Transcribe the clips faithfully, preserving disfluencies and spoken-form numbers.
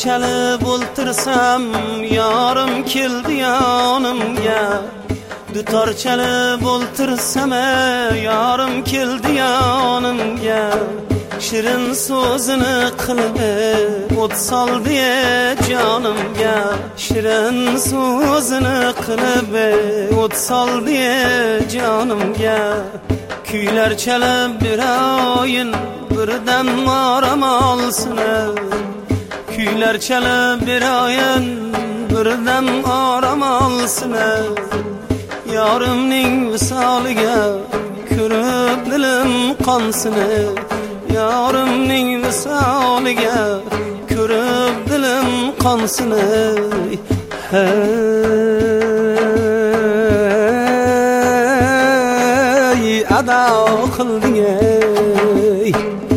chalib o'ltirsam yorim keldi yonimga. Dutor chalib o'ltirsam yorim keldi yonimga. Shirin so'zini qilib o't soldi jonimga. Shirin so'zini qilib o't soldi jonimga. Kuylar chalib berayin birdan maram olsin. Kuylar chalib berayin birdan maram olsin. Yorimning visoliga ko'rib dilim qonsin. Yorimning visoliga ko'rib dilim qonsin. Hey ado qilding ey.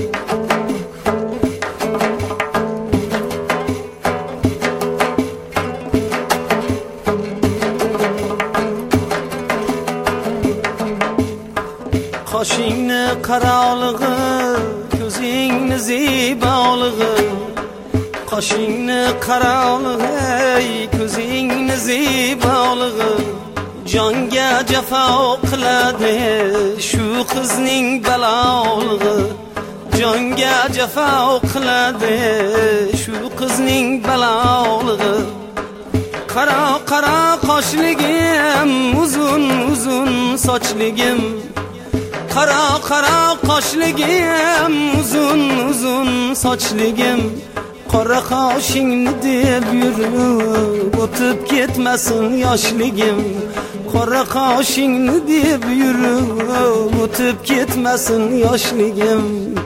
Qoshingni qarog'lig'i, ko'zingni zibolig'i. Qoshingni qarog'lig'i, ko'zingni zibolig'i. Jonga jafo qiladi shu qizning balolig'i. Jonga jafo qiladi shu qizning balolig'i. Qara qara qoshligim, uzun uzun sochligim. Qara qara qoshligim, uzun uzun sochligim. Qora qoshingni deb yurib o'tib ketmasin yoshligim. Qora qoshingni deb yurib o'tib ketmasin yoshligim.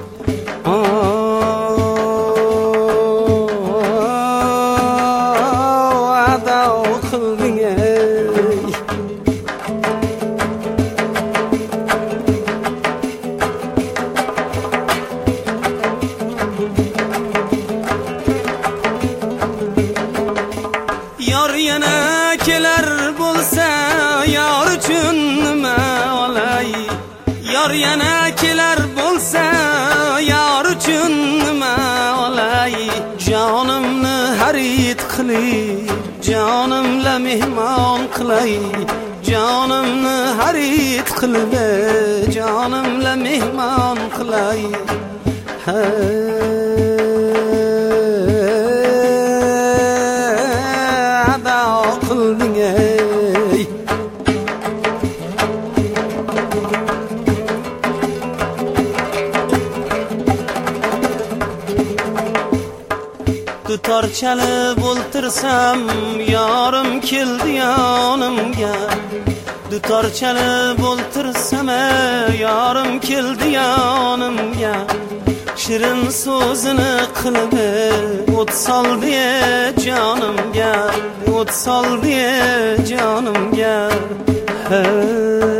Ado qilding ey. Yor yana kelar bo'lsa yor uchun nima olay. Yor yana kelar bo'lsa yor uchun nima olay. Jonimni xarid qilib jonimla mehmon qilay. Jonimni xarid qilib jonimla mehmon qilay. Qilding ey. Dutor chalib o'ltirsam yorim keldi yonimga. Dutor chalib o'ltirsam yorim keldi yonimga. Shirin so'zini qilib o't soldi jonimga. O't soldi jonimga. Hey